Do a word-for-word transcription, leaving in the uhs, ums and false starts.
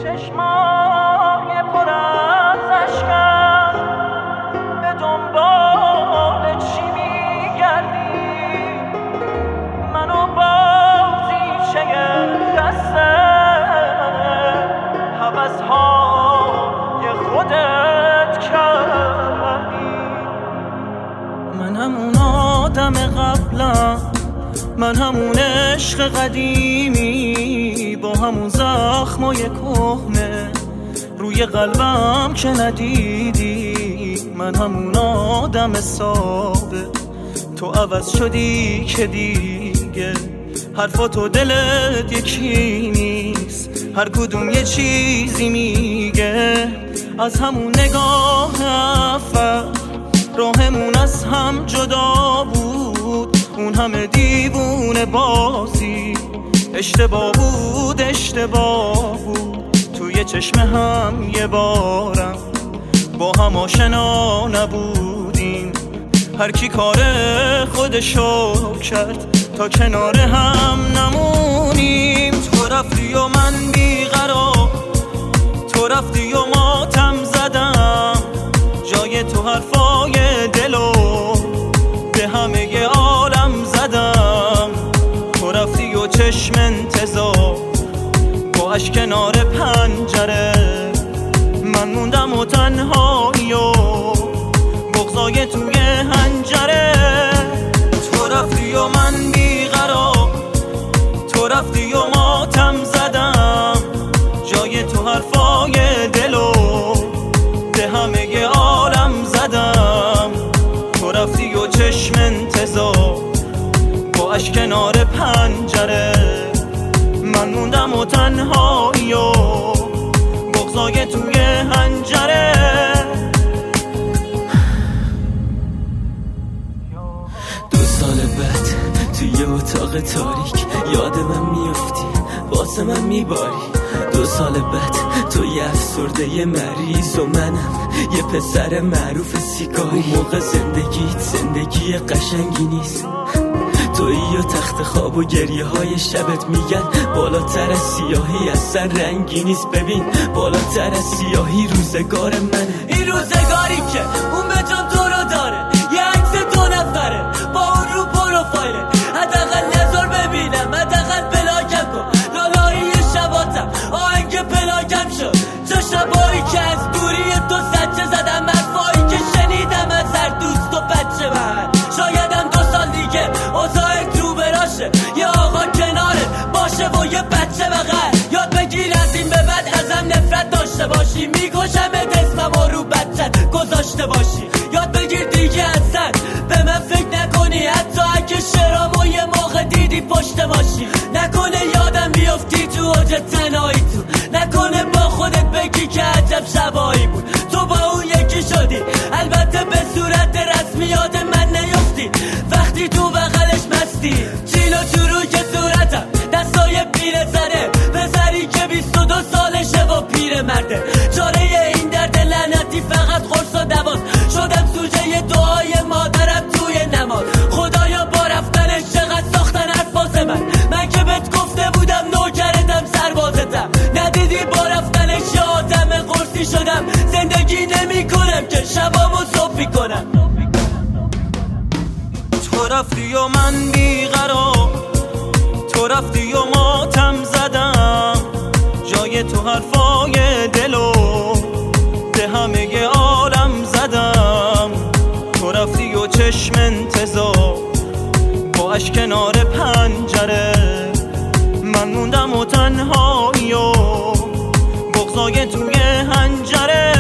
چشمای پر از اشکم به دنبال چی میگردی؟ منو بازیچه دسته هوس‌های خودت کردی. من همون آدم قبلم، من همون عشق قدیمی با همون زخمای کهنه روی قلبم که ندیدی. من همون آدم ثابت، تو عوض شدی که دیگه حرفاتو دلت یکی نیست، هر کدوم یه چیزی میگه. از همون نگاه اول راهمون از هم جدا بود، اون همه دیوونه بازی اشتباه بود اشتباه بود. توی چشم هم یه بارم با هم آشنا نبودیم، هر کی کار خودشو کرد تا کنار هم نمونیم. تو رفتی و من بیقرار، تو رفتی و ماتم زدم، جای تو حرفای دلو به همه عالم زدم. تو رفتی و چشم انتظار با اشک کنار پنجره، من موندم و تنهایی و بغضای توی هنجره. تو رفتی و من بیقرار، تو رفتی و ماتم زدم، جای تو حرفای دلو به همه عالم زدم. تو رفتی و چشم انتظار با اشک کنار پنجره، من موندم و تنهایی و بغضای توی هنجره. دو سال بعد توی اتاق تاریک یاد من میافتی، واسه من میباری. دو سال بعد تو یه افسرده یه مریض و منم یه پسر معروف سیگاری. موقع زندگیت زندگی قشنگی نیست، تویی و تخت خواب و گریه های شبت میگن بالاتر از سیاهی اصلا رنگی نیست. ببین بالاتر از سیاهی روزگار منه، این روزگاری که اون به جان تو رو داره. یه عکس دو نفره با اون رو پروفایله، حداقل نظر ببینم، حداقل بلاکم کن لالایی شباتم آهنگ پلاکم شد. چه شبایی که از دوری تو سجه زدم، حرفایی که شنیدم از هر دوست و بچه من. شایدم دو سال دیگه اوضاع تو براشه، یه آقا کنارت باشه و یه بچه بغل. یاد بگیر از این به بعد ازم نفرت داشته باشی، میکشم اسمم و رو بچت گذاشته باشی. یاد بگیر دیگه اصلا به من فکر نکنی، حتی اگه شرامو یه موقع دیدی پشت باشی. نکنه یادم بیفتی تو اوج تنهایی تو، نکنه با خودت بگی که عجب شبایی بود. تو با اون یکی شدی، البته به صورت رسمی یاد من نیفتی. وقتی تو بغلش مستی چیل و چورو که صورتم دستای پیره زده، پسری که بیست و دو سالشه و پیره مرده. چاره این درد لعنتی فقط قرص و دواست، شدم سوژه دعای مادرم توی نماز. خدایا با رفتنش چقدر ساختن حرفاز من، من که بهت گفته بودم نوکرتم سربازتم. ندیدی با رفتنش یه آدم قرصی شدم، زندگی نمی کنم که شبامو صبحی کنم. تو رفتی و من بیقرار، تو رفتی و ماتم زدم، جای تو حرفای دلو به همه عالم زدم. تو رفتی و چشم انتظار با اشک کنار پنجره، من موندم و تنهایی و بغضای توی هنجره.